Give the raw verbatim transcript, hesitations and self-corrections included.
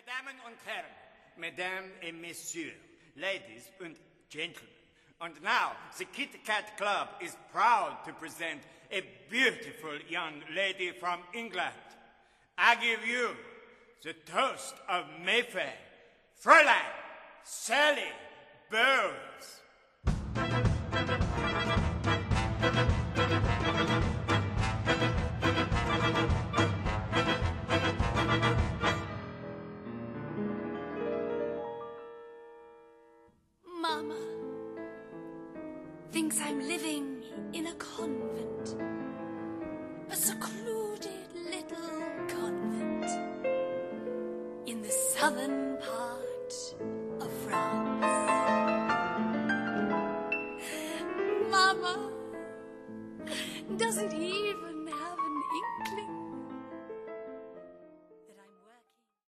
Damen und Herren, Mesdames et Messieurs, ladies and gentlemen, and now the Kit Kat Club is proud to present a beautiful young lady from England. I give you the toast of Mayfair, Fräulein Sally Bowles. Mama thinks I'm living in a convent, a secluded little convent in the southern part